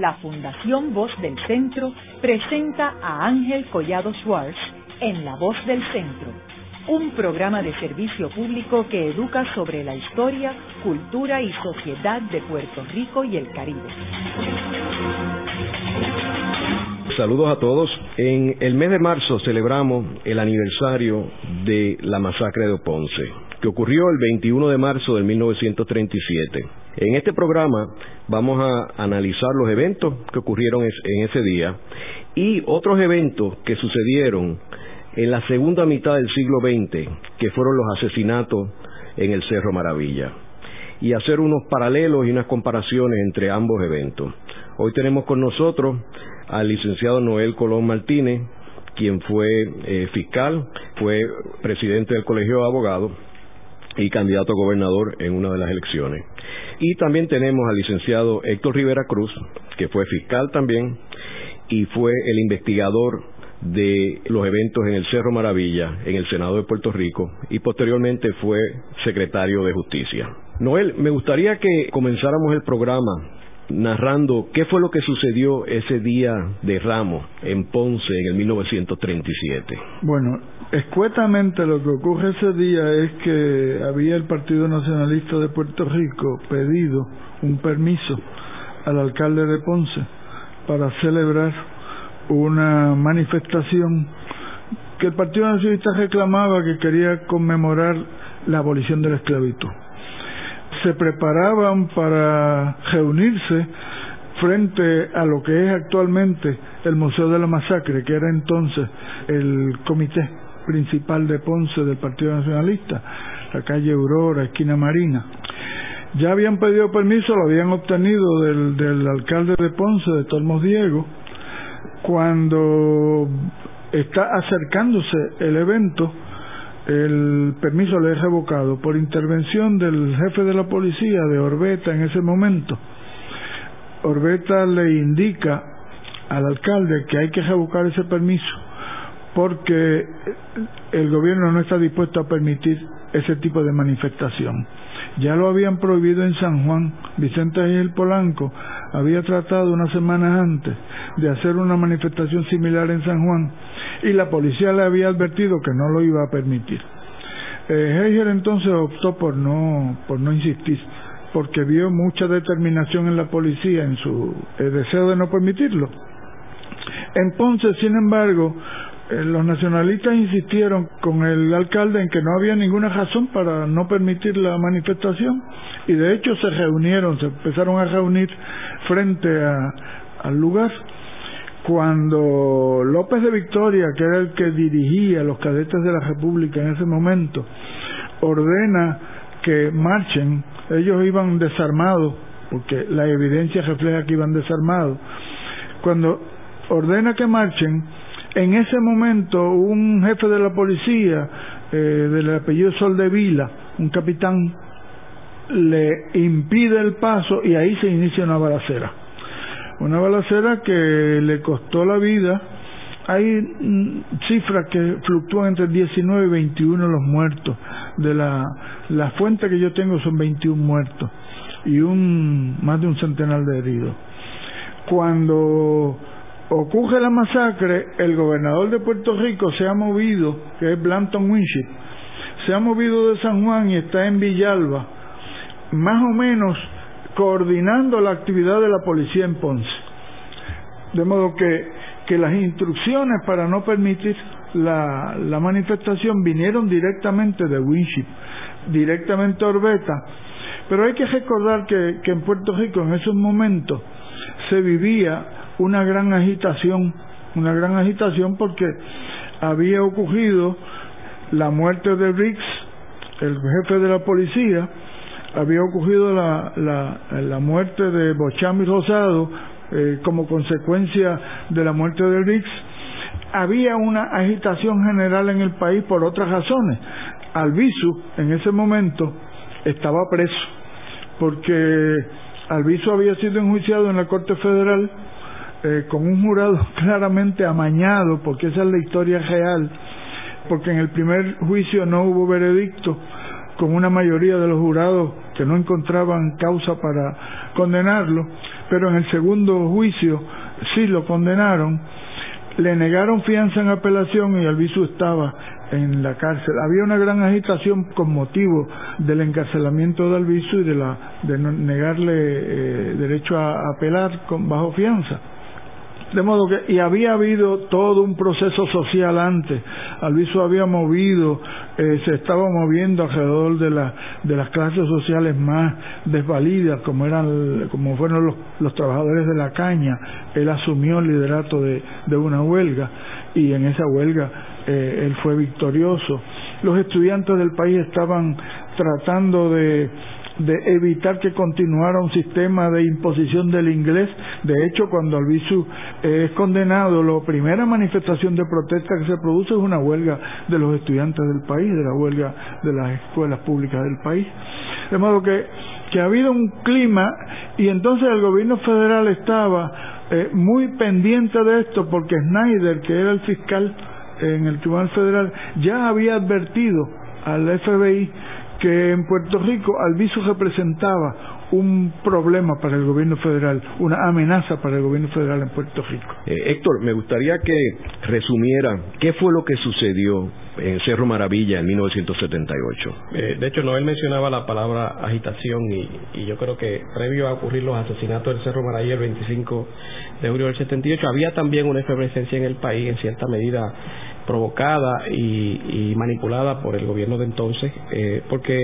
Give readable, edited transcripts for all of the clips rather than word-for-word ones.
la Fundación Voz del Centro presenta a Ángel Collado Schwartz en La Voz del Centro, un programa de servicio público que educa sobre la historia, cultura y sociedad de Puerto Rico y el Caribe. Saludos a todos. En el mes de marzo celebramos el aniversario de la masacre de Ponce, que ocurrió el 21 de marzo de 1937. En este programa vamos a analizar los eventos que ocurrieron en ese día y otros eventos que sucedieron en la segunda mitad del siglo XX, que fueron los asesinatos en el Cerro Maravilla, y hacer unos paralelos y unas comparaciones entre ambos eventos. Hoy tenemos con nosotros al licenciado Noel Colón Martínez, quien fue fiscal, fue presidente del Colegio de Abogados y candidato a gobernador en una de las elecciones. Y también tenemos al licenciado Héctor Rivera Cruz, que fue fiscal también y fue el investigador de los eventos en el Cerro Maravilla, en el Senado de Puerto Rico, y posteriormente fue secretario de Justicia. Noel, me gustaría que comenzáramos el programa narrando qué fue lo que sucedió ese día de Ramos en Ponce en el 1937. Bueno, escuetamente lo que ocurre ese día es que había el Partido Nacionalista de Puerto Rico pedido un permiso al alcalde de Ponce para celebrar una manifestación que el Partido Nacionalista reclamaba, que quería conmemorar la abolición de la esclavitud. Se preparaban para reunirse frente a lo que es actualmente el Museo de la Masacre, que era entonces el comité principal de Ponce del Partido Nacionalista, la calle Aurora, esquina Marina. Ya habían pedido permiso, lo habían obtenido del alcalde de Ponce, de Tormos Diego. Cuando está acercándose el evento, el permiso le es revocado por intervención del jefe de la policía de Orbeta en ese momento. Orbeta le indica al alcalde que hay que revocar ese permiso porque el gobierno no está dispuesto a permitir ese tipo de manifestación. Ya lo habían prohibido en San Juan. Vicente Gil Polanco había tratado unas semanas antes de hacer una manifestación similar en San Juan y la policía le había advertido que no lo iba a permitir. Heiger entonces optó por no insistir, porque vio mucha determinación en la policía en su deseo de no permitirlo. En Ponce, sin embargo, los nacionalistas insistieron con el alcalde en que no había ninguna razón para no permitir la manifestación, y de hecho se empezaron a reunir frente al lugar. Cuando López de Victoria, que era el que dirigía los cadetes de la República en ese momento, ordena que marchen, ellos iban desarmados, porque la evidencia refleja que iban desarmados. Cuando ordena que marchen, en ese momento un jefe de la policía del apellido Soldevila, un capitán, le impide el paso y ahí se inicia una balacera. Una balacera que le costó la vida. Hay cifras que fluctúan entre 19 y 21 los muertos. De la fuente que yo tengo son 21 muertos y más de un centenar de heridos. Cuando ocurre la masacre, el gobernador de Puerto Rico se ha movido, que es Blanton Winship, se ha movido de San Juan y está en Villalba, más o menos coordinando la actividad de la policía en Ponce. De modo que las instrucciones para no permitir la manifestación vinieron directamente de Winship, directamente a Orbeta. Pero hay que recordar que en Puerto Rico en esos momentos se vivía una gran agitación porque había ocurrido la muerte de Riggs, el jefe de la policía, había ocurrido la muerte de Bocham y Rosado como consecuencia de la muerte de Riggs. Había una agitación general en el país por otras razones. Albizu en ese momento estaba preso porque Albizu había sido enjuiciado en la Corte Federal con un jurado claramente amañado, porque esa es la historia real, porque en el primer juicio no hubo veredicto, con una mayoría de los jurados porque no encontraban causa para condenarlo, pero en el segundo juicio sí lo condenaron. Le negaron fianza en apelación y Albizu estaba en la cárcel. Había una gran agitación con motivo del encarcelamiento de Albizu y de negarle derecho a apelar bajo fianza. De modo que, y había habido todo un proceso social antes. Albizu había se estaba moviendo alrededor de las clases sociales más desvalidas, como fueron los trabajadores de la caña. Él asumió el liderato de una huelga, y en esa huelga él fue victorioso. Los estudiantes del país estaban tratando de evitar que continuara un sistema de imposición del inglés. De hecho, cuando Albizu es condenado, la primera manifestación de protesta que se produce es una huelga de los estudiantes del país, de la huelga de las escuelas públicas del país. De modo que ha habido un clima, y entonces el gobierno federal estaba muy pendiente de esto, porque Snyder, que era el fiscal en el Tribunal Federal, ya había advertido al FBI que en Puerto Rico Albizu representaba un problema para el gobierno federal, una amenaza para el gobierno federal en Puerto Rico. Héctor, me gustaría que resumiera qué fue lo que sucedió en Cerro Maravilla en 1978. De hecho, Noel mencionaba la palabra agitación, y yo creo que previo a ocurrir los asesinatos del Cerro Maravilla el 25 de julio del 78, había también una efervescencia en el país, en cierta medida provocada y manipulada por el gobierno de entonces, porque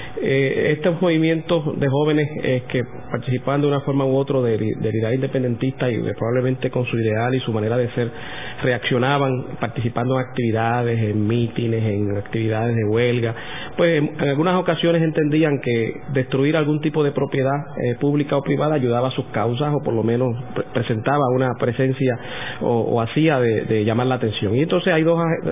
estos movimientos de jóvenes que participaban de una forma u otra del ideal independentista, y probablemente con su ideal y su manera de ser, reaccionaban participando en actividades, en mítines, en actividades de huelga. Pues en algunas ocasiones entendían que destruir algún tipo de propiedad pública o privada ayudaba a sus causas, o por lo menos presentaba una presencia o hacía de llamar la atención. Y entonces hay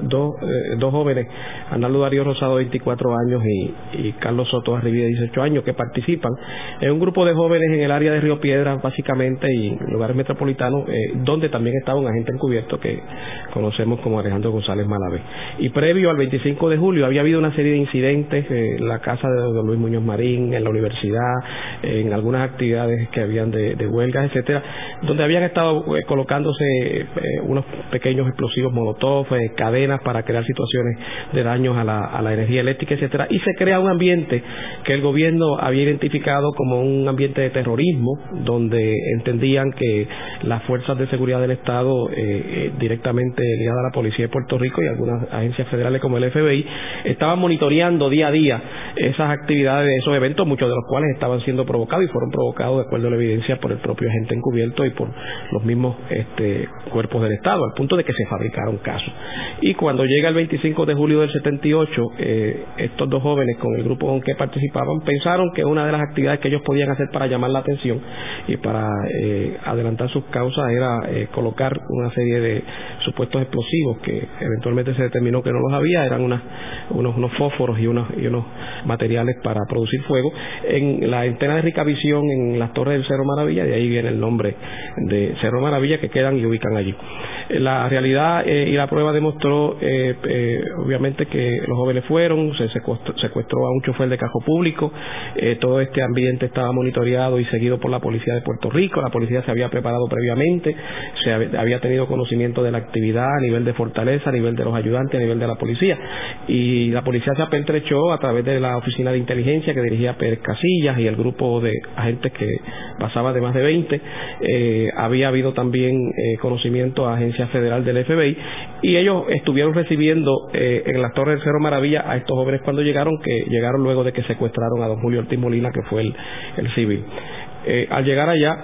dos jóvenes, Arnaldo Darío Rosado, 24 años, y Carlos Soto Arribí, 18 años, que participan en un grupo de jóvenes en el área de Río Piedras, básicamente, y en lugares metropolitanos, donde también estaba un agente encubierto que conocemos como Alejandro González Malavé. Y previo al 25 de julio había habido una serie de incidentes en la casa de don Luis Muñoz Marín, en la universidad, en algunas actividades que habían de huelgas, etcétera, donde habían estado colocándose unos pequeños explosivos molotov, cadenas para crear situaciones de daños a la energía eléctrica, etcétera, y se crea un ambiente que el gobierno había identificado como un ambiente de terrorismo, donde entendían que las fuerzas de seguridad del Estado, directamente ligadas a la Policía de Puerto Rico y algunas agencias federales como el FBI, estaban monitoreando día a día esas actividades, esos eventos, muchos de los cuales estaban siendo provocados y fueron provocados, de acuerdo a la evidencia, por el propio agente encubierto y por los mismos cuerpos del Estado, al punto de que se fabricaron casos. Y cuando llega el 25 de julio del 78, estos dos jóvenes, con el grupo con que participaban, pensaron que una de las actividades que ellos podían hacer para llamar la atención y para adelantar sus causas era colocar una serie de supuestos explosivos, que eventualmente se determinó que no los había, eran unos fósforos y unos materiales para producir fuego, en la antena de Ricavisión en las torres del Cerro Maravilla. De ahí viene el nombre de Cerro Maravilla, que quedan y ubican allí. La realidad y la prueba demostró obviamente que los jóvenes fueron, se secuestró a un chofer de carro público, todo este ambiente estaba monitoreado y seguido por la Policía de Puerto Rico. La policía se había preparado previamente, se había tenido conocimiento de la actividad a nivel de Fortaleza, a nivel de los ayudantes, a nivel de la policía, y la policía se apertrechó a través de la oficina de inteligencia que dirigía Pérez Casillas y el grupo de agentes que pasaba de más de 20. Había habido también conocimiento a agencia federal del FBI, y ellos estuvieron recibiendo en las torres del Cerro Maravilla a estos jóvenes cuando llegaron, luego de que secuestraron a don Julio Ortiz Molina, que fue el civil. Al llegar allá,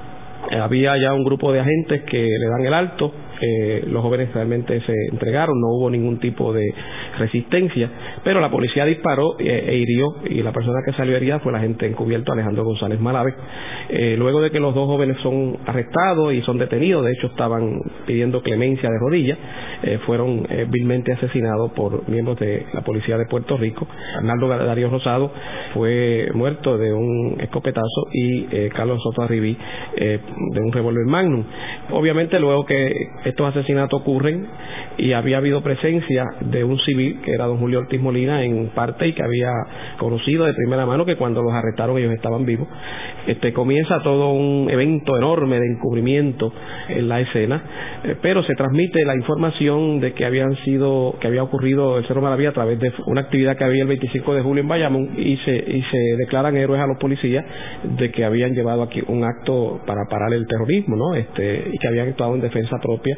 había ya un grupo de agentes que le dan el alto. Los jóvenes realmente se entregaron, no hubo ningún tipo de resistencia, pero la policía disparó e hirió, y la persona que salió herida fue el agente encubierto Alejandro González Malavé. Luego de que los dos jóvenes son arrestados y son detenidos, de hecho estaban pidiendo clemencia de rodillas, fueron vilmente asesinados por miembros de la policía de Puerto Rico. Arnaldo Darío Rosado fue muerto de un escopetazo y Carlos Soto Arribí de un revólver Magnum. Obviamente, luego que estos asesinatos ocurren y había habido presencia de un civil que era don Julio Ortiz Molina en parte y que había conocido de primera mano que cuando los arrestaron ellos estaban vivos, comienza todo un evento enorme de encubrimiento en la escena, pero se transmite la información de que había ocurrido el Cerro Maravilla a través de una actividad que había el 25 de julio en Bayamón y se declaran héroes a los policías de que habían llevado aquí un acto para parar el terrorismo, ¿no? Y que habían actuado en defensa propia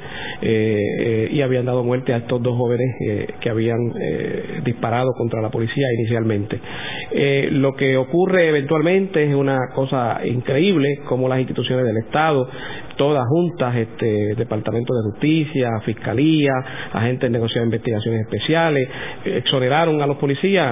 y habían dado muerte a estos dos jóvenes que habían disparado contra la policía inicialmente. Lo que ocurre eventualmente es una cosa increíble, como las instituciones del Estado, todas juntas, Departamento de Justicia, Fiscalía, agentes negociados de investigaciones especiales, exoneraron a los policías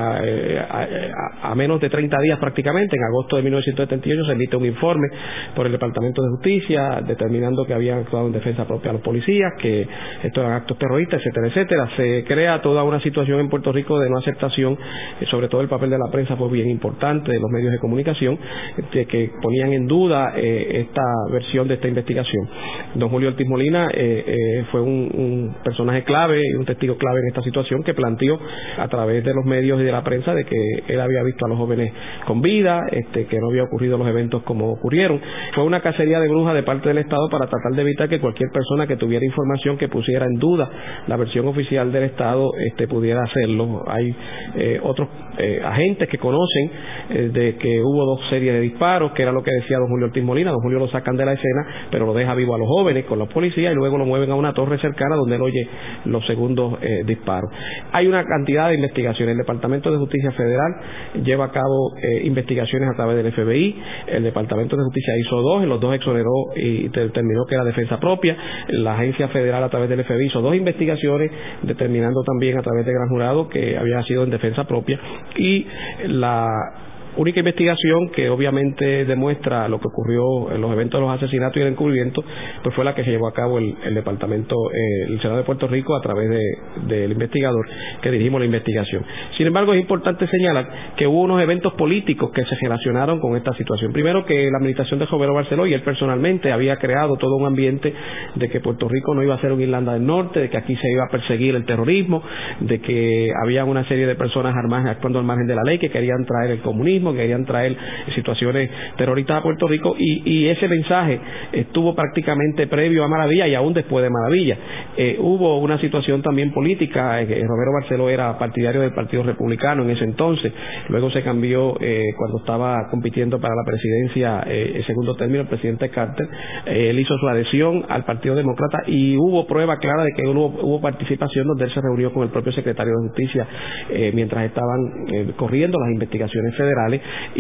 a menos de 30 días prácticamente. En agosto de 1978 se emite un informe por el Departamento de Justicia determinando que habían actuado en defensa propia a los policías, que estos eran actos terroristas, etcétera, etcétera. Se crea toda una situación en Puerto Rico de no aceptación, sobre todo el papel de la prensa fue bien importante, de los medios de comunicación, que ponían en duda esta versión de esta investigación. Don Julio Ortiz Molina fue un personaje clave y un testigo clave en esta situación, que planteó a través de los medios y de la prensa de que él había visto a los jóvenes con vida, que no había ocurrido los eventos como ocurrieron. Fue una cacería de brujas de parte del Estado para tratar de evitar que cualquier persona que tuviera información que pusiera en duda la versión oficial del Estado pudiera hacerlo. Hay otros agentes que conocen de que hubo dos series de disparos, que era lo que decía don Julio Ortiz Molina. Don Julio lo sacan de la escena, pero lo deja vivo a los jóvenes con la policía y luego lo mueven a una torre cercana donde él oye los segundos disparos. Hay una cantidad de investigaciones. El Departamento de Justicia Federal lleva a cabo investigaciones a través del FBI. El Departamento de Justicia hizo dos, en los dos exoneró y determinó que era defensa propia. La Agencia Federal a través del FBI hizo dos investigaciones, determinando también a través de gran jurado que había sido en defensa propia. Y la única investigación que obviamente demuestra lo que ocurrió en los eventos de los asesinatos y el encubrimiento, pues fue la que se llevó a cabo el Departamento, el Senado de Puerto Rico a través del investigador que dirigimos la investigación. Sin embargo, es importante señalar que hubo unos eventos políticos que se relacionaron con esta situación. Primero, que la administración de Romero Barceló y él personalmente había creado todo un ambiente de que Puerto Rico no iba a ser un Irlanda del Norte, de que aquí se iba a perseguir el terrorismo, de que había una serie de personas armadas actuando al margen de la ley que querían traer el comunismo, que querían traer situaciones terroristas a Puerto Rico, y ese mensaje estuvo prácticamente previo a Maravilla y aún después de Maravilla. Hubo una situación también política. Romero Barceló era partidario del Partido Republicano en ese entonces, luego se cambió cuando estaba compitiendo para la presidencia el segundo término, el presidente Carter. Él hizo su adhesión al Partido Demócrata y hubo prueba clara de que hubo participación donde él se reunió con el propio secretario de Justicia mientras estaban corriendo las investigaciones federales,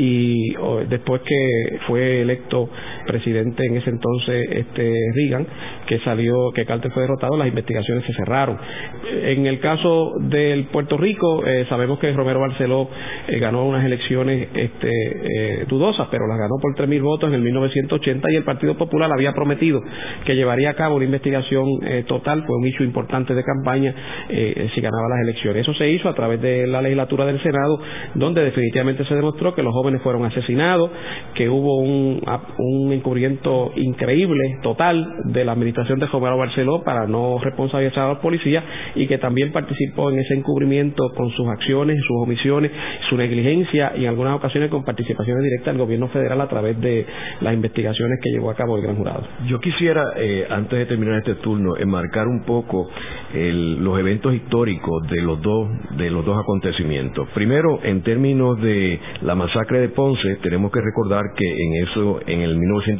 y después que fue electo presidente en ese entonces Reagan, que Carter fue derrotado, las investigaciones se cerraron. En el caso del Puerto Rico, sabemos que Romero Barceló ganó unas elecciones dudosas, pero las ganó por 3,000 votos en el 1980, y el Partido Popular había prometido que llevaría a cabo una investigación total. Fue un hecho importante de campaña si ganaba las elecciones. Eso se hizo a través de la legislatura del Senado, donde definitivamente se demostró que los jóvenes fueron asesinados, que hubo un encubrimiento increíble, total, de la administración de Romero Barceló para no responsabilizar a los policías, y que también participó en ese encubrimiento con sus acciones, sus omisiones, su negligencia, y en algunas ocasiones con participaciones directas del gobierno federal a través de las investigaciones que llevó a cabo el gran jurado. Yo quisiera, antes de terminar este turno, enmarcar un poco los eventos históricos de los dos acontecimientos. Primero, en términos de la masacre de Ponce, tenemos que recordar que en el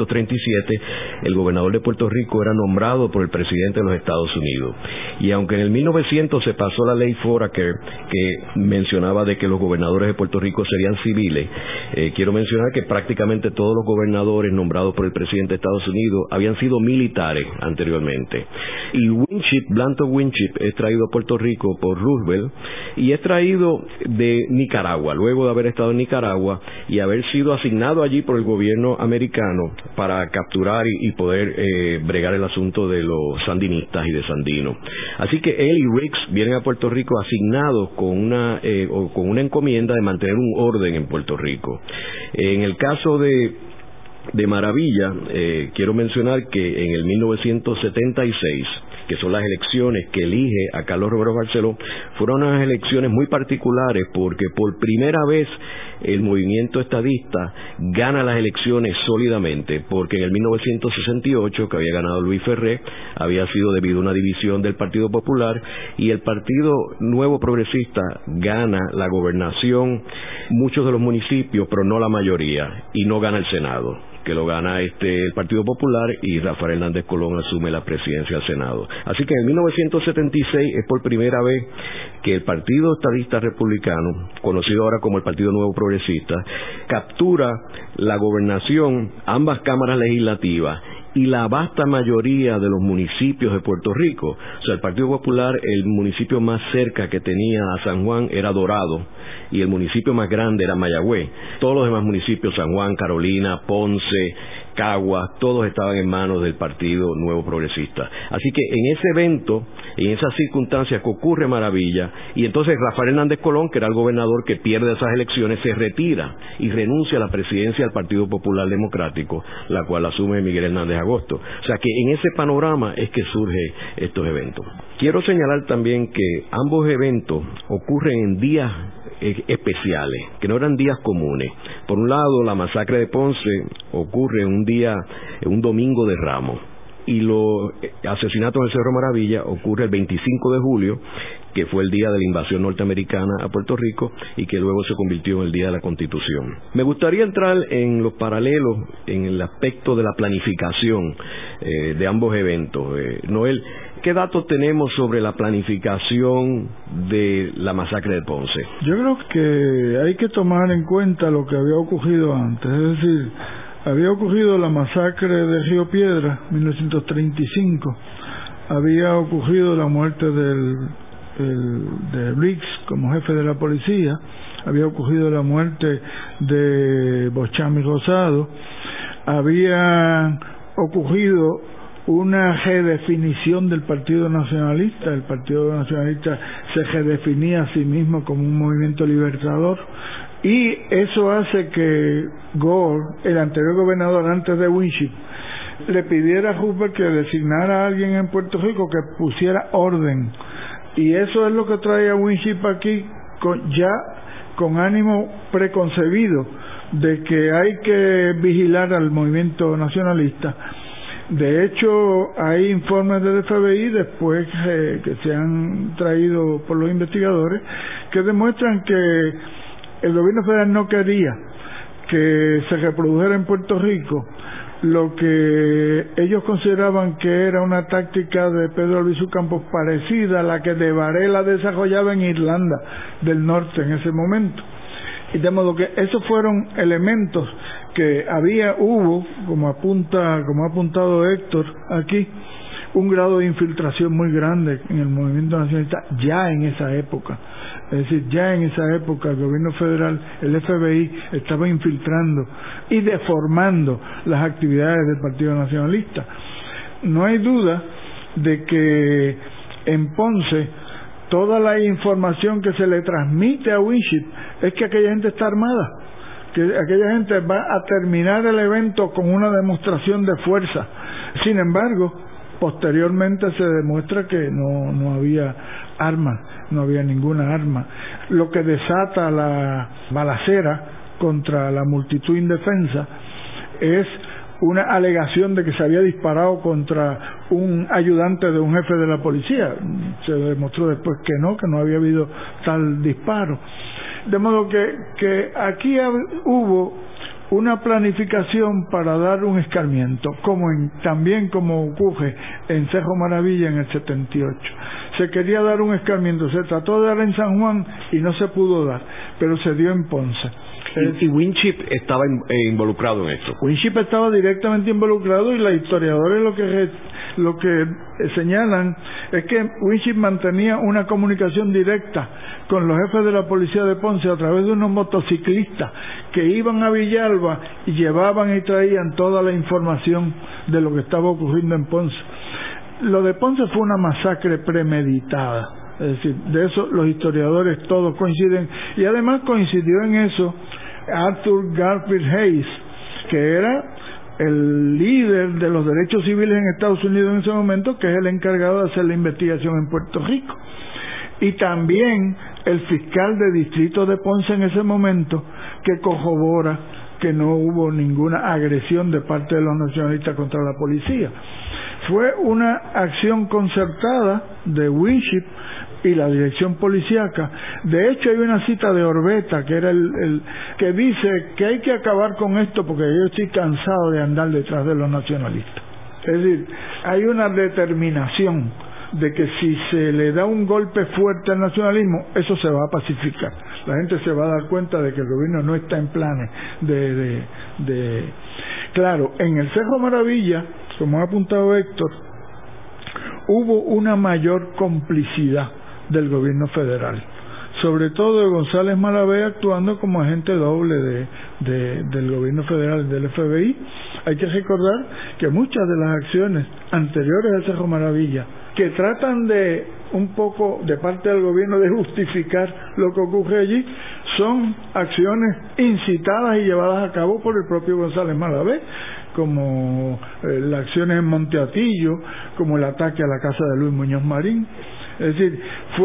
1937 el gobernador de Puerto Rico era nombrado por el presidente de los Estados Unidos, y aunque en el 1900 se pasó la ley Foraker que mencionaba de que los gobernadores de Puerto Rico serían civiles, quiero mencionar que prácticamente todos los gobernadores nombrados por el presidente de Estados Unidos habían sido militares anteriormente. Y Blanton Winship es traído a Puerto Rico por Roosevelt, y es traído de Nicaragua, luego de haber estado en Nicaragua y haber sido asignado allí por el gobierno americano para capturar y poder bregar el asunto de los sandinistas y de Sandino. Así que él y Riggs vienen a Puerto Rico asignados con una encomienda de mantener un orden en Puerto Rico. En el caso de Maravilla, quiero mencionar que en el 1976, que son las elecciones que elige a Carlos Romero Barceló, fueron unas elecciones muy particulares porque por primera vez el movimiento estadista gana las elecciones sólidamente, porque en el 1968, que había ganado Luis Ferré, había sido debido a una división del Partido Popular, y el Partido Nuevo Progresista gana la gobernación, muchos de los municipios, pero no la mayoría, y no gana el Senado, que lo gana el Partido Popular, y Rafael Hernández Colón asume la presidencia del Senado. Así que en 1976 es por primera vez que el Partido Estadista Republicano, conocido ahora como el Partido Nuevo Progresista, captura la gobernación, ambas cámaras legislativas y la vasta mayoría de los municipios de Puerto Rico. O sea, el Partido Popular, el municipio más cerca que tenía a San Juan era Dorado, y el municipio más grande era Mayagüez. Todos los demás municipios, San Juan, Carolina, Ponce, Caguas, todos estaban en manos del Partido Nuevo Progresista. Así que en ese evento, en esas circunstancias que ocurre Maravilla, y entonces Rafael Hernández Colón, que era el gobernador que pierde esas elecciones, se retira y renuncia a la presidencia del Partido Popular Democrático, la cual asume Miguel Hernández Agosto. O sea que en ese panorama es que surgen estos eventos. Quiero señalar también que ambos eventos ocurren en días especiales, que no eran días comunes. Por un lado, la masacre de Ponce ocurre un domingo de Ramos, y los asesinatos en el Cerro Maravilla ocurre el 25 de julio, que fue el día de la invasión norteamericana a Puerto Rico y que luego se convirtió en el día de la Constitución. Me gustaría entrar en los paralelos en el aspecto de la planificación de ambos eventos. Noel, ¿qué datos tenemos sobre la planificación de la masacre de Ponce? Yo creo que hay que tomar en cuenta lo que había ocurrido antes, es decir, había ocurrido la masacre de Río Piedra, 1935, había ocurrido la muerte de Riggs como jefe de la policía, había ocurrido la muerte de Bocham y Rosado, había ocurrido una redefinición del Partido Nacionalista. El Partido Nacionalista se redefinía a sí mismo como un movimiento libertador, y eso hace que Gore, el anterior gobernador antes de Winship, le pidiera a Hoover que designara a alguien en Puerto Rico que pusiera orden, y eso es lo que trae a Winship aquí con ánimo preconcebido de que hay que vigilar al movimiento nacionalista. De hecho, hay informes del FBI después que se han traído por los investigadores que demuestran que el gobierno federal no quería que se reprodujera en Puerto Rico lo que ellos consideraban que era una táctica de Pedro Albizu Campos parecida a la que de Varela desarrollaba en Irlanda del Norte en ese momento. Y de modo que esos fueron elementos que hubo, como ha apuntado Héctor aquí, un grado de infiltración muy grande en el movimiento nacionalista ya en esa época. Es decir, ya en esa época el gobierno federal, el FBI, estaba infiltrando y deformando las actividades del Partido Nacionalista. No hay duda de que en Ponce toda la información que se le transmite a Winship es que aquella gente está armada, que aquella gente va a terminar el evento con una demostración de fuerza. Sin embargo, posteriormente se demuestra que no había armas, no había ninguna arma, lo que desata la balacera contra la multitud indefensa es una alegación de que se había disparado contra un ayudante de un jefe de la policía. Se demostró después que no había habido tal disparo. De modo que aquí hubo una planificación para dar un escarmiento, también como ocurre en Cerro Maravilla en el 78. Se quería dar un escarmiento, se trató de dar en San Juan y no se pudo dar, pero se dio en Ponce. Y Winship estaba involucrado en esto. Winship estaba directamente involucrado, y los historiadores lo que señalan es que Winship mantenía una comunicación directa con los jefes de la policía de Ponce a través de unos motociclistas que iban a Villalba y llevaban y traían toda la información de lo que estaba ocurriendo en Ponce. Lo de Ponce fue una masacre premeditada, es decir, de eso los historiadores todos coinciden, y además coincidió en eso Arthur Garfield Hayes, que era el líder de los derechos civiles en Estados Unidos en ese momento, que es el encargado de hacer la investigación en Puerto Rico, y también el fiscal de distrito de Ponce en ese momento, que corrobora que no hubo ninguna agresión de parte de los nacionalistas contra la policía. Fue una acción concertada de Winship y la dirección policíaca. De hecho, hay una cita de Orbeta, que era el que dice que hay que acabar con esto porque yo estoy cansado de andar detrás de los nacionalistas. Es decir, hay una determinación de que si se le da un golpe fuerte al nacionalismo, eso se va a pacificar. La gente se va a dar cuenta de que el gobierno no está en planes de... Claro, en el Cerro Maravilla, como ha apuntado Héctor, hubo una mayor complicidad del gobierno federal, sobre todo de González Malavé actuando como agente doble del gobierno federal, del FBI. Hay que recordar que muchas de las acciones anteriores al Cerro Maravilla, que tratan de un poco de parte del gobierno de justificar lo que ocurre allí, son acciones incitadas y llevadas a cabo por el propio González Malavé, como las acciones en Monte Atillo, como el ataque a la casa de Luis Muñoz Marín. Es decir,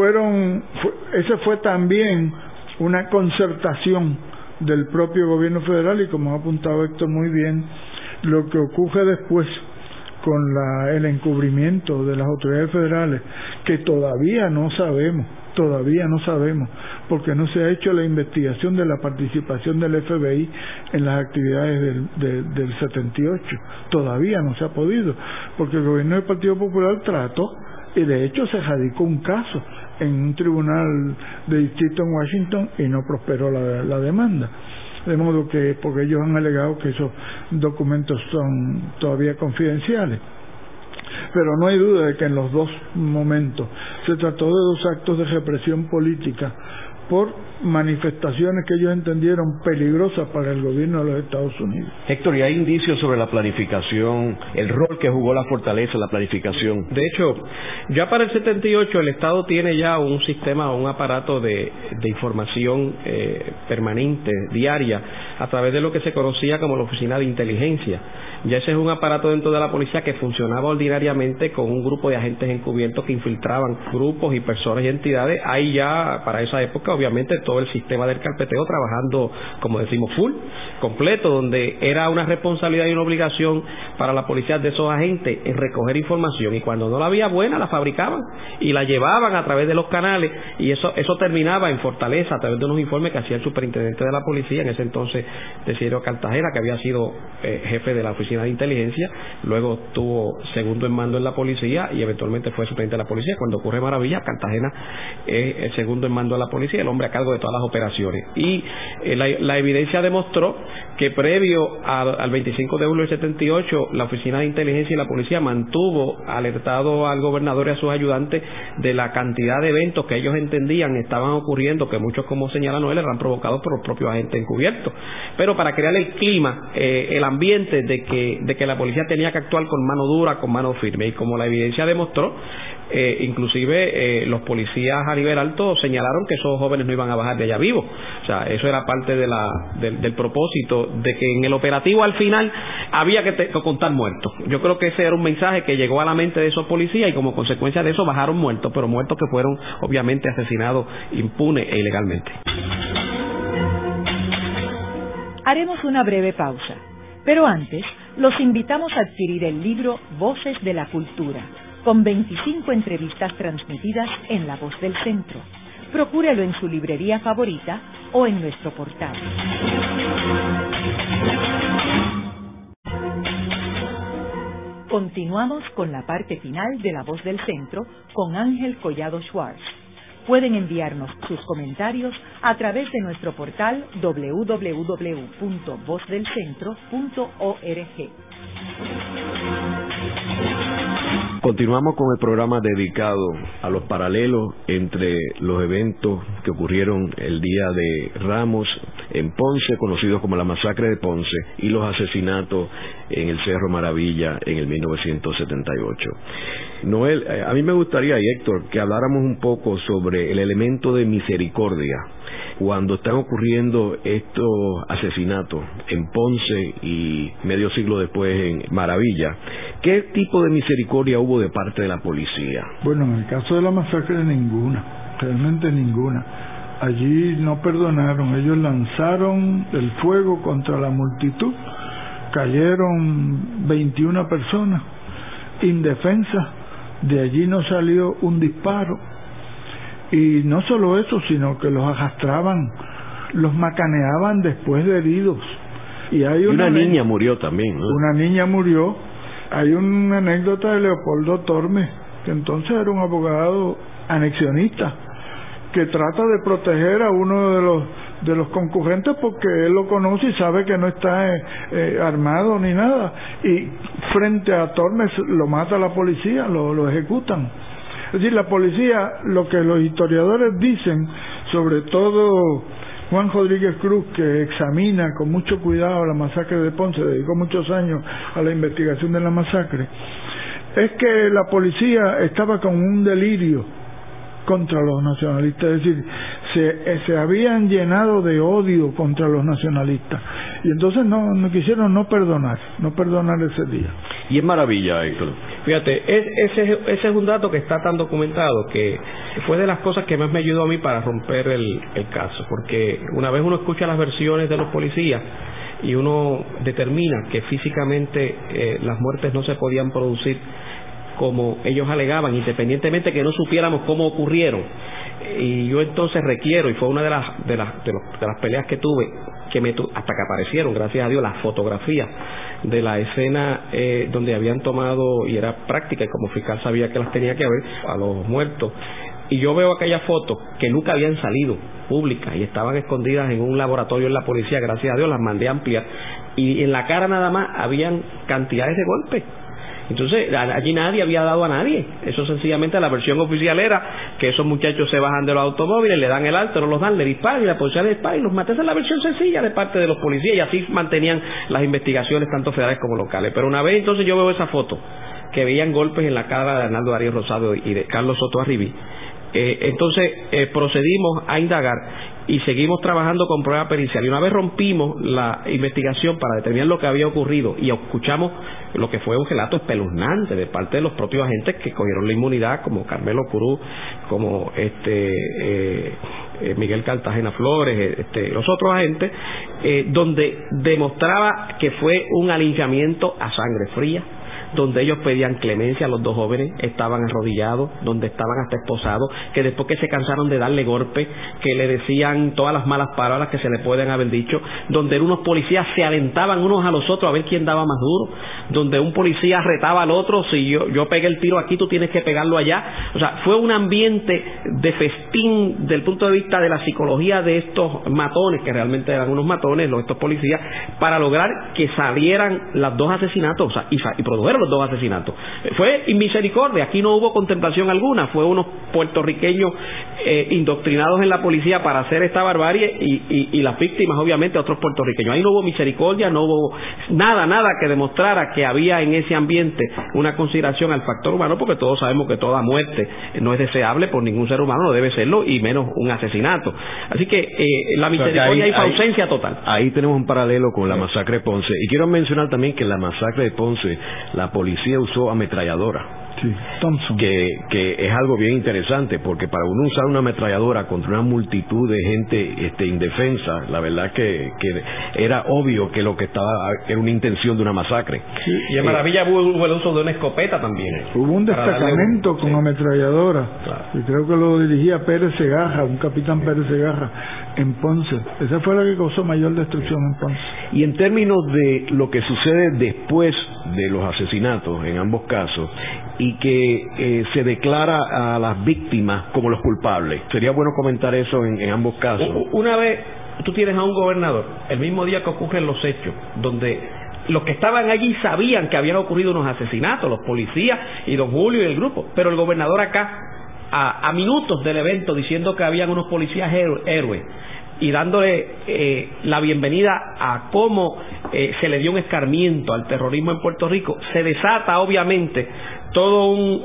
esa fue también una concertación del propio gobierno federal, y como ha apuntado Héctor muy bien, lo que ocurre después con el encubrimiento de las autoridades federales, que todavía no sabemos, porque no se ha hecho la investigación de la participación del FBI en las actividades del 78, todavía no se ha podido, porque el gobierno del Partido Popular trató, y de hecho se radicó un caso en un tribunal de distrito en Washington y no prosperó la demanda. De modo que, porque ellos han alegado que esos documentos son todavía confidenciales. Pero no hay duda de que en los dos momentos se trató de dos actos de represión política por manifestaciones que ellos entendieron peligrosas para el gobierno de los Estados Unidos. Héctor, ¿y hay indicios sobre la planificación, el rol que jugó la Fortaleza en la planificación? De hecho, ya para el 78 el Estado tiene ya un sistema, un aparato de información permanente, diaria, a través de lo que se conocía como la Oficina de Inteligencia. Ya ese es un aparato dentro de la policía que funcionaba ordinariamente con un grupo de agentes encubiertos que infiltraban grupos y personas y entidades. Ahí ya, para esa época, obviamente, todo el sistema del carpeteo trabajando, como decimos, full, completo, donde era una responsabilidad y una obligación para la policía de esos agentes en recoger información, y cuando no la había buena, la fabricaban y la llevaban a través de los canales, y eso terminaba en Fortaleza a través de unos informes que hacía el superintendente de la policía, en ese entonces Desiderio Cartagena, que había sido jefe de la Oficina de Inteligencia, luego tuvo segundo en mando en la policía y eventualmente fue superintendente de la policía. Cuando ocurre Maravilla, Cartagena es el segundo en mando de la policía, el hombre a cargo de todas las operaciones. Y la evidencia demostró que previo al 25 de julio del 78, la Oficina de Inteligencia y la policía mantuvo alertado al gobernador y a sus ayudantes de la cantidad de eventos que ellos entendían estaban ocurriendo, que muchos, como señala Noel, eran provocados por los propios agentes encubiertos. Pero para crear el clima, el ambiente de que la policía tenía que actuar con mano dura, con mano firme, y como la evidencia demostró, inclusive los policías a nivel alto señalaron que esos jóvenes no iban a bajar de allá vivos. O sea, eso era parte del propósito de que en el operativo al final había que contar muertos. Yo creo que ese era un mensaje que llegó a la mente de esos policías, y como consecuencia de eso bajaron muertos, pero muertos que fueron obviamente asesinados impune e ilegalmente. Haremos una breve pausa, pero antes los invitamos a adquirir el libro Voces de la Cultura, con 25 entrevistas transmitidas en La Voz del Centro. Procúrelo en su librería favorita o en nuestro portal. Continuamos con la parte final de La Voz del Centro con Ángel Collado Schwartz. Pueden enviarnos sus comentarios a través de nuestro portal www.vozdelcentro.org. Continuamos con el programa dedicado a los paralelos entre los eventos que ocurrieron el día de Ramos en Ponce, conocidos como la masacre de Ponce, y los asesinatos en el Cerro Maravilla en el 1978. Noel, a mí me gustaría, y Héctor, que habláramos un poco sobre el elemento de misericordia cuando están ocurriendo estos asesinatos en Ponce y medio siglo después en Maravilla. ¿Qué tipo de misericordia hubo de parte de la policía? Bueno, en el caso de la masacre ninguna, realmente ninguna. Allí no perdonaron, ellos lanzaron el fuego contra la multitud, cayeron 21 personas indefensas, de allí no salió un disparo. Y no solo eso, sino que los arrastraban, los macaneaban después de heridos. Y hay una niña murió también, ¿no? Una niña murió. Hay una anécdota de Leopoldo Tormes, que entonces era un abogado anexionista, que trata de proteger a uno de los concurrentes porque él lo conoce y sabe que no está armado ni nada. Y frente a Tormes lo mata la policía, lo ejecutan. Es decir, la policía, lo que los historiadores dicen, sobre todo Juan Rodríguez Cruz, que examina con mucho cuidado la masacre de Ponce, dedicó muchos años a la investigación de la masacre, es que la policía estaba con un delirio contra los nacionalistas, es decir, se habían llenado de odio contra los nacionalistas, y entonces no quisieron no perdonar ese día. Y es Maravilla, Héctor. Fíjate, ese es un dato que está tan documentado que fue de las cosas que más me ayudó a mí para romper el caso, porque una vez uno escucha las versiones de los policías y uno determina que físicamente las muertes no se podían producir como ellos alegaban, independientemente que no supiéramos cómo ocurrieron. Y yo entonces requiero, y fue una de las peleas que tuve, hasta que aparecieron, gracias a Dios, las fotografías de la escena donde habían tomado, y era práctica, y como fiscal sabía que las tenía que ver, a los muertos. Y yo veo aquellas fotos que nunca habían salido públicas y estaban escondidas en un laboratorio en la policía, gracias a Dios las mandé a ampliar, y en la cara nada más habían cantidades de golpes. Entonces, allí nadie había dado a nadie. Eso sencillamente la versión oficial era que esos muchachos se bajan de los automóviles, le dan el alto, no los dan, le disparan y la policía le dispara y los mata. Esa es la versión sencilla de parte de los policías, y así mantenían las investigaciones tanto federales como locales. Pero una vez entonces yo veo esa foto, que veían golpes en la cara de Arnaldo Arias Rosado y de Carlos Soto Arribí. Entonces procedimos a indagar y seguimos trabajando con prueba pericial, y una vez rompimos la investigación para determinar lo que había ocurrido y escuchamos lo que fue un relato espeluznante de parte de los propios agentes que cogieron la inmunidad, como Carmelo Cruz, como Miguel Cartagena Flores, los otros agentes, donde demostraba que fue un alinchamiento a sangre fría, donde ellos pedían clemencia a los dos jóvenes, estaban arrodillados, donde estaban hasta esposados, que después que se cansaron de darle golpes, que le decían todas las malas palabras que se le pueden haber dicho, donde unos policías se alentaban unos a los otros a ver quién daba más duro, donde un policía retaba al otro, si yo pegué el tiro aquí, tú tienes que pegarlo allá. O sea, fue un ambiente de festín del punto de vista de la psicología de estos matones, que realmente eran unos matones, estos policías, para lograr que salieran los dos asesinatos, o sea, y produjeron los dos asesinatos. Fue inmisericordia, aquí no hubo contemplación alguna, fue unos puertorriqueños indoctrinados en la policía para hacer esta barbarie, y las víctimas obviamente otros puertorriqueños. Ahí no hubo misericordia, no hubo nada que demostrara que había en ese ambiente una consideración al factor humano, porque todos sabemos que toda muerte no es deseable por ningún ser humano, no debe serlo, y menos un asesinato. Así que la misericordia hay ausencia total. Ahí tenemos un paralelo con la masacre de Ponce, y quiero mencionar también que en la masacre de Ponce la policía usó ametralladora. Sí, Thompson. Que es algo bien interesante, porque para uno usar una ametralladora contra una multitud de gente indefensa, la verdad que era obvio que lo que estaba era una intención de una masacre. Sí, y en Maravilla hubo el uso de una escopeta también. Hubo un destacamento con ametralladora, claro. Y creo que lo dirigía Pérez Segarra, un capitán Pérez Segarra, en Ponce. Esa fue la que causó mayor destrucción en Ponce. Y en términos de lo que sucede después de los asesinatos, en ambos casos, y que se declara a las víctimas como los culpables. Sería bueno comentar eso en ambos casos. Una vez tú tienes a un gobernador, el mismo día que ocurren los hechos, donde los que estaban allí sabían que habían ocurrido unos asesinatos, los policías y don Julio y el grupo, pero el gobernador acá, a minutos del evento, diciendo que habían unos policías héroes, y dándole la bienvenida a cómo se le dio un escarmiento al terrorismo en Puerto Rico, se desata obviamente todo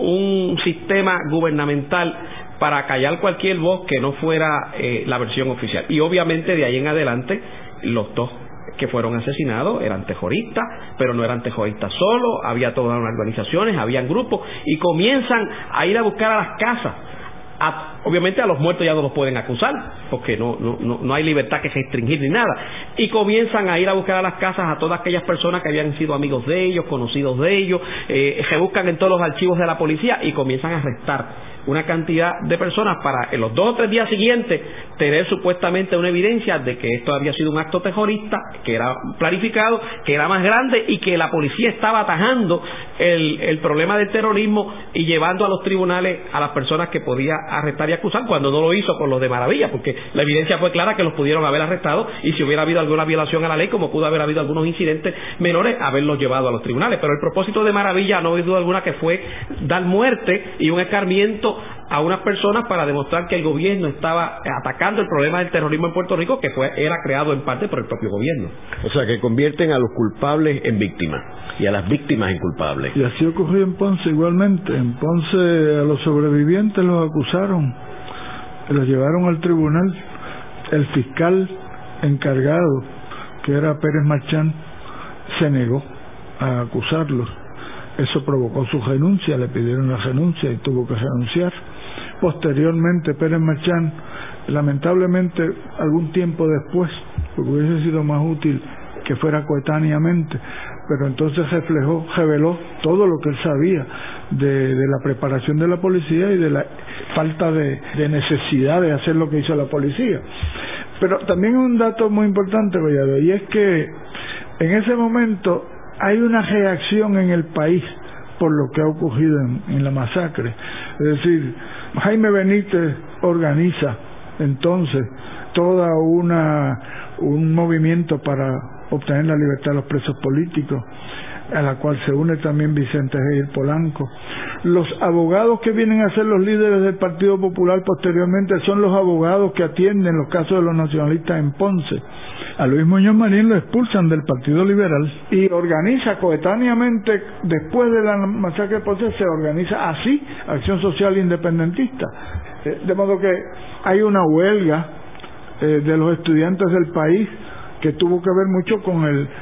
un sistema gubernamental para callar cualquier voz que no fuera la versión oficial. Y obviamente de ahí en adelante los dos que fueron asesinados eran terroristas, pero no eran terroristas solos, había todas unas organizaciones, habían grupos, y comienzan a ir a buscar a las casas. Obviamente a los muertos ya no los pueden acusar porque no hay libertad que restringir ni nada, y comienzan a ir a buscar a las casas a todas aquellas personas que habían sido amigos de ellos, conocidos de ellos, se buscan en todos los archivos de la policía y comienzan a arrestar una cantidad de personas para en los 2 o 3 días siguientes tener supuestamente una evidencia de que esto había sido un acto terrorista, que era planificado, que era más grande y que la policía estaba atajando el problema del terrorismo y llevando a los tribunales a las personas que podía arrestar y acusar, cuando no lo hizo con los de Maravilla, porque la evidencia fue clara que los pudieron haber arrestado, y si hubiera habido alguna violación a la ley, como pudo haber habido algunos incidentes menores, haberlos llevado a los tribunales. Pero el propósito de Maravilla no hay duda alguna que fue dar muerte y un escarmiento a unas personas para demostrar que el gobierno estaba atacando el problema del terrorismo en Puerto Rico, que era creado en parte por el propio gobierno. O sea, que convierten a los culpables en víctimas y a las víctimas en culpables. Y así ocurrió en Ponce igualmente. En Ponce a los sobrevivientes los acusaron, los llevaron al tribunal. El fiscal encargado, que era Pérez Marchán, se negó a acusarlos. Eso provocó su renuncia, le pidieron la renuncia y tuvo que renunciar. Posteriormente Pérez Marchán, lamentablemente algún tiempo después, porque hubiese sido más útil que fuera coetáneamente, pero entonces reveló todo lo que él sabía de la preparación de la policía y de la falta de necesidad de hacer lo que hizo la policía. Pero también un dato muy importante, Collado, y es que en ese momento hay una reacción en el país por lo que ha ocurrido en la masacre. Es decir, Jaime Benítez organiza entonces toda un movimiento para obtener la libertad de los presos políticos, a la cual se une también Vicente Jair Polanco. Los abogados que vienen a ser los líderes del Partido Popular posteriormente son los abogados que atienden los casos de los nacionalistas en Ponce. A Luis Muñoz Marín lo expulsan del Partido Liberal y organiza coetáneamente, después de la masacre de Ponce, se organiza así Acción Social Independentista. De modo que hay una huelga de los estudiantes del país que tuvo que ver mucho con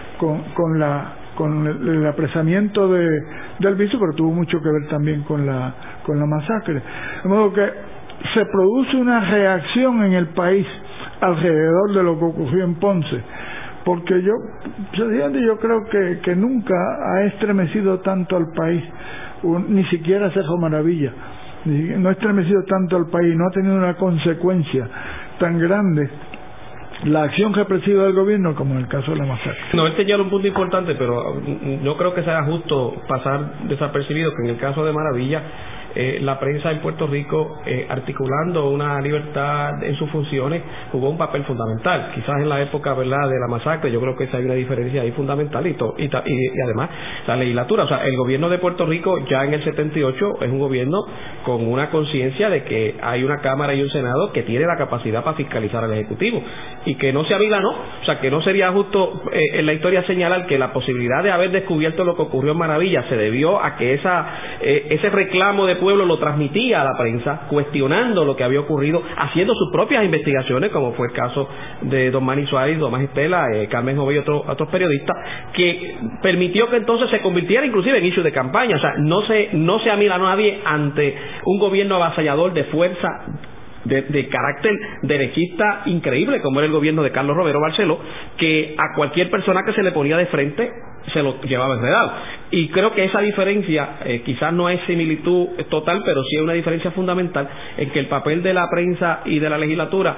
el apresamiento del vice, pero tuvo mucho que ver también con la masacre. De modo que se produce una reacción en el país alrededor de lo que ocurrió en Ponce, porque yo creo que nunca ha estremecido tanto al país, ni siquiera Cerro Maravilla, no ha estremecido tanto al país, no ha tenido una consecuencia tan grande la acción represiva del gobierno como en el caso de la masacre. No, él señala un punto importante, pero no creo que sea justo pasar desapercibido que en el caso de Maravilla la prensa en Puerto Rico, articulando una libertad en sus funciones, jugó un papel fundamental. Quizás en la época, ¿verdad?, de la masacre, yo creo que hay una diferencia ahí fundamental, y además la legislatura, o sea, el gobierno de Puerto Rico ya en el 78 es un gobierno con una conciencia de que hay una Cámara y un Senado que tiene la capacidad para fiscalizar al Ejecutivo, y que no se amilanó, o sea, que no sería justo en la historia señalar que la posibilidad de haber descubierto lo que ocurrió en Maravilla se debió a que ese reclamo de pueblo lo transmitía a la prensa, cuestionando lo que había ocurrido, haciendo sus propias investigaciones, como fue el caso de don Manny Suárez, Tomás Estela, Carmen Jové y otros periodistas, que permitió que entonces se convirtiera inclusive en issue de campaña. O sea, no se amilanó a nadie ante un gobierno avasallador de fuerza de carácter derechista increíble, como era el gobierno de Carlos Romero Barceló, que a cualquier persona que se le ponía de frente se lo llevaba enredado. Y creo que esa diferencia quizás no es similitud total, pero sí es una diferencia fundamental en que el papel de la prensa y de la legislatura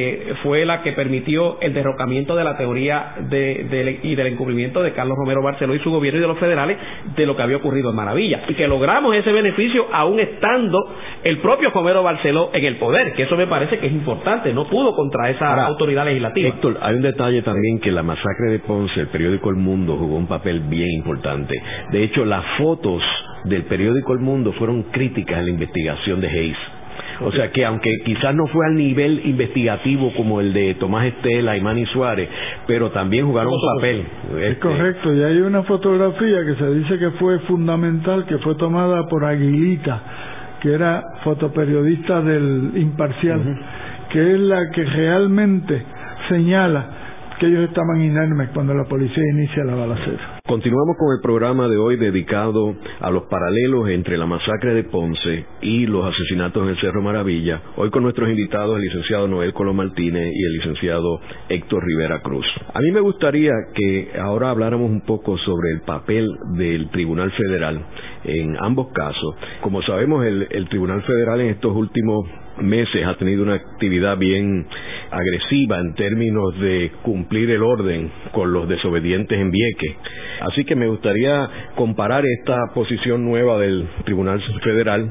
fue la que permitió el derrocamiento de la teoría y del encubrimiento de Carlos Romero Barceló y su gobierno y de los federales de lo que había ocurrido en Maravilla, y que logramos ese beneficio aún estando el propio Romero Barceló en el poder, que eso me parece que es importante, no pudo contra esa autoridad legislativa. Héctor, hay un detalle también, que la masacre de Ponce, el periódico El Mundo jugó un papel bien importante. De hecho, las fotos del periódico El Mundo fueron críticas a la investigación de Hayes. O sea que, aunque quizás no fue al nivel investigativo como el de Tomás Estela y Manny Suárez, pero también jugaron un papel. Es correcto, y hay una fotografía que se dice que fue fundamental, que fue tomada por Aguilita, que era fotoperiodista del Imparcial, que es la que realmente señala que ellos estaban inermes cuando la policía inicia la balacera. Continuamos con el programa de hoy dedicado a los paralelos entre la masacre de Ponce y los asesinatos en el Cerro Maravilla. Hoy con nuestros invitados, el licenciado Noel Colón Martínez y el licenciado Héctor Rivera Cruz. A mí me gustaría que ahora habláramos un poco sobre el papel del Tribunal Federal en ambos casos. Como sabemos, el Tribunal Federal en estos últimos meses ha tenido una actividad bien agresiva en términos de cumplir el orden con los desobedientes en Vieques. Así que me gustaría comparar esta posición nueva del Tribunal Federal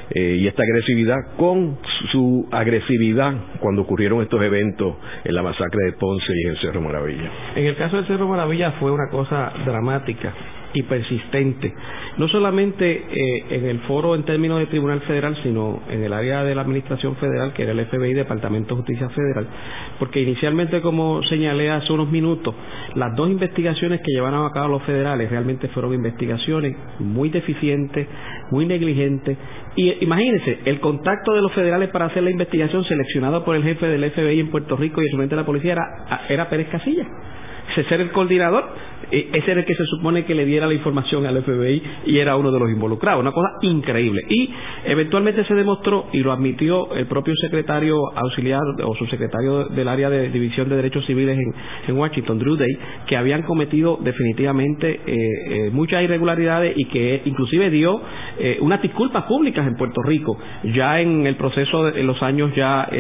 y esta agresividad con su agresividad cuando ocurrieron estos eventos en la masacre de Ponce y en el Cerro Maravilla. En el caso del Cerro Maravilla fue una cosa dramática y persistente, no solamente en el foro en términos de Tribunal Federal, sino en el área de la Administración Federal, que era el FBI, Departamento de Justicia Federal, porque inicialmente, como señalé hace unos minutos, las dos investigaciones que llevaron a cabo los federales realmente fueron investigaciones muy deficientes, muy negligentes, y imagínense, el contacto de los federales para hacer la investigación seleccionado por el jefe del FBI en Puerto Rico y el subjefe de la policía era Pérez Casillas. Ese era el coordinador, ese era el que se supone que le diera la información al FBI y era uno de los involucrados, una cosa increíble. Y eventualmente se demostró, y lo admitió el propio secretario auxiliar o subsecretario del área de División de Derechos Civiles en Washington, Drew Day, que habían cometido definitivamente muchas irregularidades y que inclusive dio unas disculpas públicas en Puerto Rico, ya en el proceso de los años ya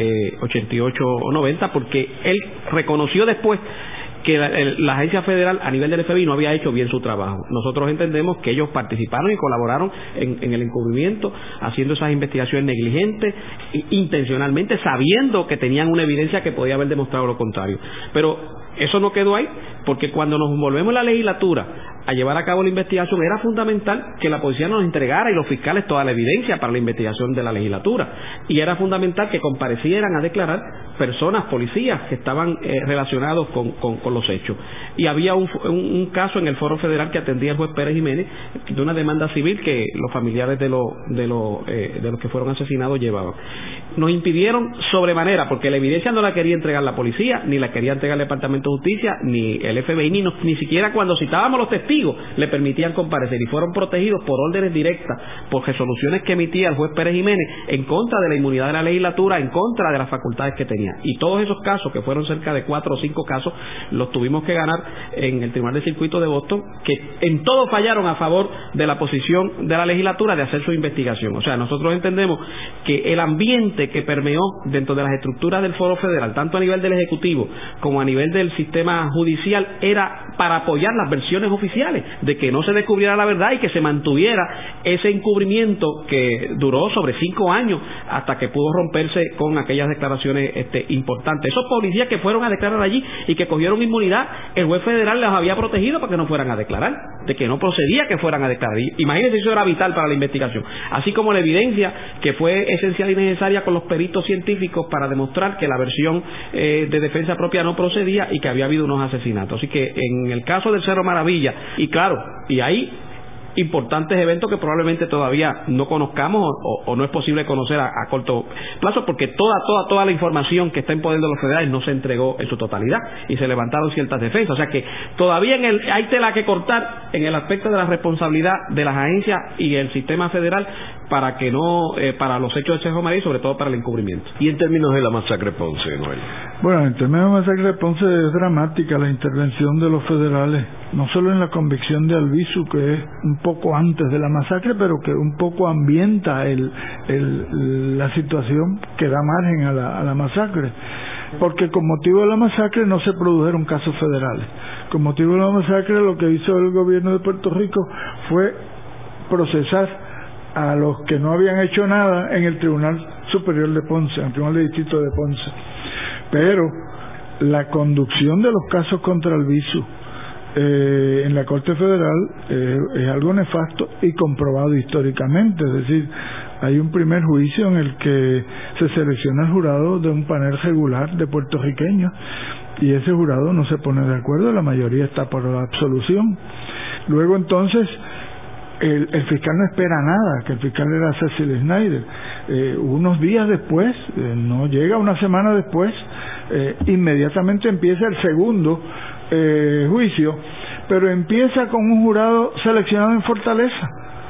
88 o 90, porque él reconoció después que la agencia federal a nivel del FBI no había hecho bien su trabajo. Nosotros entendemos que ellos participaron y colaboraron en el encubrimiento, haciendo esas investigaciones negligentes, intencionalmente, sabiendo que tenían una evidencia que podía haber demostrado lo contrario. Pero eso no quedó ahí, porque cuando nos envolvemos en la legislatura a llevar a cabo la investigación, era fundamental que la policía nos entregara y los fiscales toda la evidencia para la investigación de la legislatura, y era fundamental que comparecieran a declarar personas, policías que estaban relacionados con los hechos. Y había un caso en el Foro Federal que atendía el juez Pérez Jiménez de una demanda civil que los familiares de los que fueron asesinados llevaban. Nos impidieron sobremanera, porque la evidencia no la quería entregar la policía, ni la quería entregar el Departamento de Justicia, ni el FBI, ni siquiera cuando citábamos los testigos le permitían comparecer, y fueron protegidos por órdenes directas, por resoluciones que emitía el juez Pérez Jiménez en contra de la inmunidad de la legislatura, en contra de las facultades que tenía. Y todos esos casos, que fueron cerca de 4 o 5 casos, los tuvimos que ganar en el Tribunal de Circuito de Boston, que en todo fallaron a favor de la posición de la legislatura de hacer su investigación. O sea, nosotros entendemos que el ambiente que permeó dentro de las estructuras del Foro Federal, tanto a nivel del Ejecutivo como a nivel del sistema judicial, era para apoyar las versiones oficiales, de que no se descubriera la verdad y que se mantuviera ese encubrimiento que duró sobre 5 años hasta que pudo romperse con aquellas declaraciones importantes. Esos policías que fueron a declarar allí y que cogieron inmunidad, el juez federal los había protegido para que no fueran a declarar, de que no procedía que fueran a declarar. Imagínense, eso era vital para la investigación, así como la evidencia que fue esencial y necesaria con los peritos científicos para demostrar que la versión de defensa propia no procedía y que había habido unos asesinatos. Así que en el caso del Cerro Maravilla, y claro, y ahí importantes eventos que probablemente todavía no conozcamos o no es posible conocer a corto plazo, porque toda la información que está en poder de los federales no se entregó en su totalidad y se levantaron ciertas defensas. O sea que todavía hay tela que cortar en el aspecto de la responsabilidad de las agencias y el sistema federal para los hechos de Cerro Maravilla y sobre todo para el encubrimiento. Y en términos de la masacre Ponce, Noel. Bueno, en términos de masacre de Ponce es dramática la intervención de los federales, no solo en la convicción de Albizu, que es un poco antes de la masacre, pero que un poco ambienta la situación que da margen a la masacre, porque con motivo de la masacre no se produjeron casos federales. Con motivo de la masacre lo que hizo el gobierno de Puerto Rico fue procesar a los que no habían hecho nada en el Tribunal Superior de Ponce, en el Tribunal de Distrito de Ponce. Pero la conducción de los casos contra Albizu en la Corte Federal es algo nefasto y comprobado históricamente. Es decir, hay un primer juicio en el que se selecciona el jurado de un panel regular de puertorriqueños y ese jurado no se pone de acuerdo, la mayoría está por la absolución. Luego entonces el fiscal no espera nada, que el fiscal era Cecil Snyder. Unos días después, no llega una semana después, inmediatamente empieza el segundo juicio, pero empieza con un jurado seleccionado en Fortaleza,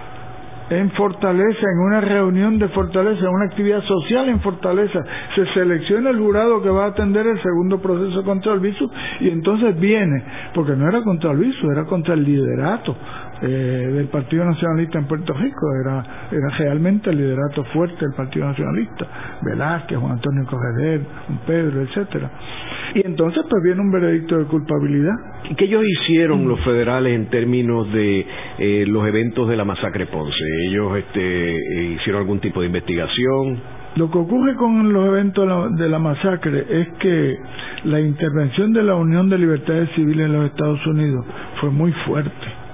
en una reunión de Fortaleza, en una actividad social en Fortaleza. Se selecciona el jurado que va a atender el segundo proceso contra Albizu y entonces viene, porque no era contra Albizu, era contra el liderato del Partido Nacionalista en Puerto Rico, era realmente el liderato fuerte del Partido Nacionalista, Velázquez, Juan Antonio Correder, Juan Pedro, etcétera. Y entonces pues viene un veredicto de culpabilidad. ¿Qué ellos hicieron los federales en términos de los eventos de la masacre Ponce? ¿Ellos hicieron algún tipo de investigación? Lo que ocurre con los eventos de la masacre es que la intervención de la Unión de Libertades Civiles en los Estados Unidos fue muy fuerte.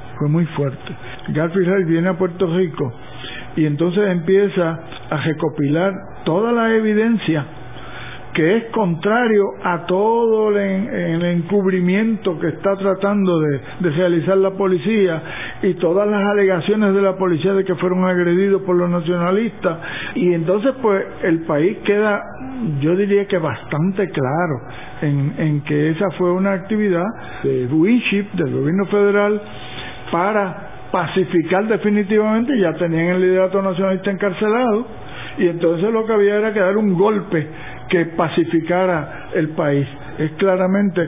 Garfield Hays viene a Puerto Rico y entonces empieza a recopilar toda la evidencia que es contrario a todo el encubrimiento que está tratando de realizar la policía y todas las alegaciones de la policía de que fueron agredidos por los nacionalistas, y entonces pues el país queda, yo diría que bastante claro en que esa fue una actividad de leadership del gobierno federal para pacificar definitivamente. Ya tenían el liderato nacionalista encarcelado y entonces lo que había era que dar un golpe que pacificara el país. Es claramente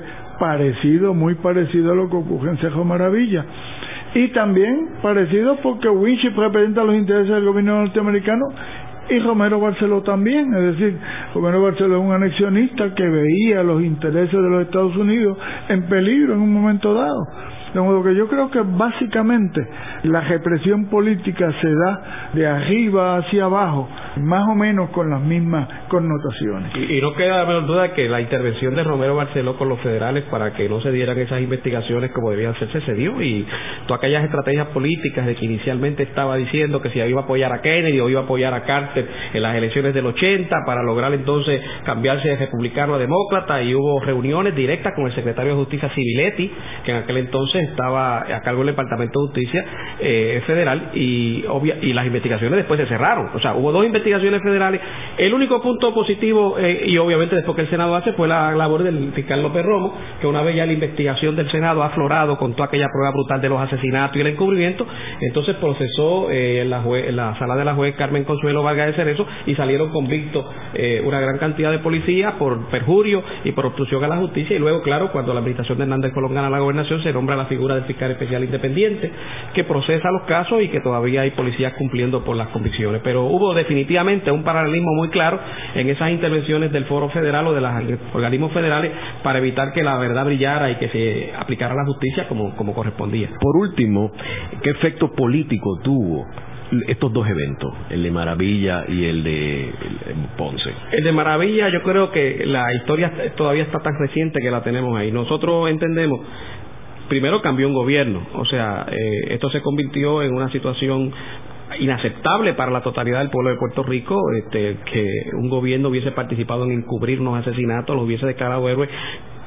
muy parecido a lo que ocurre en Cerro Maravilla, y también parecido porque Winship representa los intereses del gobierno norteamericano y Romero Barceló también. Es decir, Romero Barceló es un anexionista que veía los intereses de los Estados Unidos en peligro en un momento dado. De modo que yo creo que básicamente la represión política se da de arriba hacia abajo, más o menos con las mismas connotaciones. Y no queda la menor duda que la intervención de Romero Barceló con los federales para que no se dieran esas investigaciones como debían hacerse, se dio, y todas aquellas estrategias políticas de que inicialmente estaba diciendo que si iba a apoyar a Kennedy o iba a apoyar a Carter en las elecciones del 80 para lograr entonces cambiarse de republicano a demócrata, y hubo reuniones directas con el secretario de Justicia Civiletti, que en aquel entonces estaba a cargo del Departamento de Justicia federal, y las investigaciones después se cerraron. O sea, hubo 2 investigaciones federales. El único punto positivo, y obviamente después que el Senado hace, fue la labor del fiscal López Romo, que una vez ya la investigación del Senado ha aflorado con toda aquella prueba brutal de los asesinatos y el encubrimiento, entonces procesó en la sala de la juez Carmen Consuelo Vargas de Cerezo, y salieron convictos una gran cantidad de policías por perjurio y por obstrucción a la justicia. Y luego, claro, cuando la administración de Hernández Colón gana la gobernación, se nombra la figura del fiscal especial independiente que procesa los casos y que todavía hay policías cumpliendo por las convicciones. Pero hubo definitivamente un paralelismo muy claro en esas intervenciones del Foro Federal o de los organismos federales para evitar que la verdad brillara y que se aplicara la justicia como correspondía. Por último, ¿qué efecto político tuvo estos 2 eventos, el de Maravilla y el de Ponce? El de Maravilla, yo creo que la historia todavía está tan reciente que la tenemos ahí. Nosotros entendemos, primero cambió un gobierno, o sea, esto se convirtió en una situación inaceptable para la totalidad del pueblo de Puerto Rico, que un gobierno hubiese participado en encubrir unos asesinatos, los hubiese declarado héroes,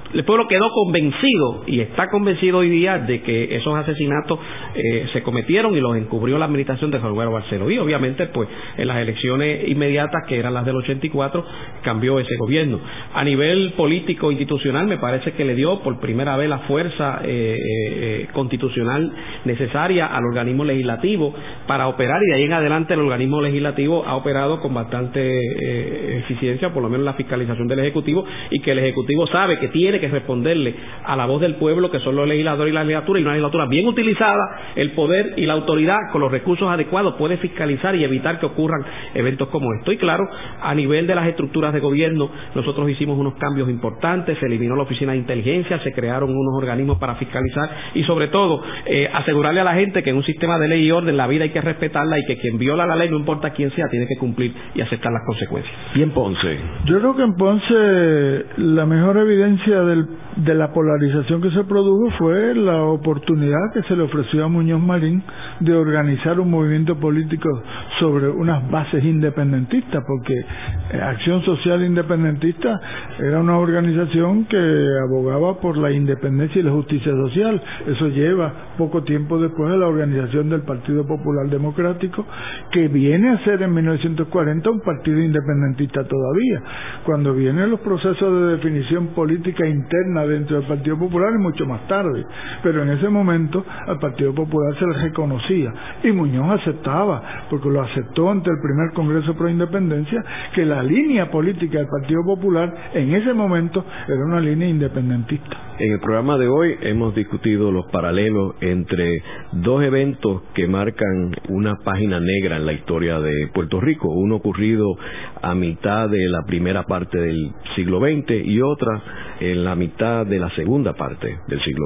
el pueblo quedó convencido y está convencido hoy día de que esos asesinatos se cometieron y los encubrió la administración de Roberto Barceló. Y obviamente pues en las elecciones inmediatas, que eran las del 84, cambió ese gobierno. A nivel político institucional me parece que le dio por primera vez la fuerza constitucional necesaria al organismo legislativo para operar, y de ahí en adelante el organismo legislativo ha operado con bastante eficiencia, por lo menos la fiscalización del Ejecutivo, y que el Ejecutivo sabe que tiene que responderle a la voz del pueblo, que son los legisladores y la legislatura, y una legislatura bien utilizada, el poder y la autoridad con los recursos adecuados puede fiscalizar y evitar que ocurran eventos como esto. Y claro, a nivel de las estructuras de gobierno, nosotros hicimos unos cambios importantes, se eliminó la oficina de inteligencia, se crearon unos organismos para fiscalizar y sobre todo asegurarle a la gente que en un sistema de ley y orden la vida hay que respetarla, y que quien viola la ley, no importa quién sea, tiene que cumplir y aceptar las consecuencias. ¿Y en Ponce? Yo creo que en Ponce la mejor evidencia de la polarización que se produjo fue la oportunidad que se le ofreció a Muñoz Marín de organizar un movimiento político sobre unas bases independentistas, porque Acción Social Independentista era una organización que abogaba por la independencia y la justicia social. Eso lleva poco tiempo después de la organización del Partido Popular Democrático, que viene a ser en 1940 un partido independentista todavía. Cuando vienen los procesos de definición política interna dentro del Partido Popular es mucho más tarde, pero en ese momento al Partido Popular se le reconocía, y Muñoz aceptaba, porque lo aceptó ante el primer Congreso Pro Independencia, que la línea política del Partido Popular en ese momento era una línea independentista. En el programa de hoy hemos discutido los paralelos entre dos eventos que marcan una página negra en la historia de Puerto Rico, uno ocurrido a mitad de la primera parte del siglo XX y otra en la mitad de la segunda parte del siglo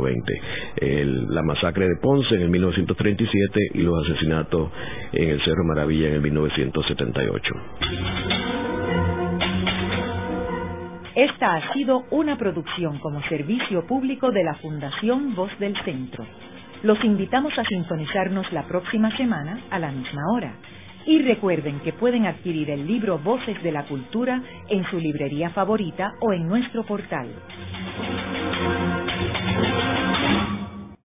XX, la masacre de Ponce en el 1937 y los asesinatos en el Cerro Maravilla en el 1978. Esta ha sido una producción como servicio público de la Fundación Voz del Centro. Los invitamos a sintonizarnos la próxima semana a la misma hora. Y recuerden que pueden adquirir el libro Voces de la Cultura en su librería favorita o en nuestro portal.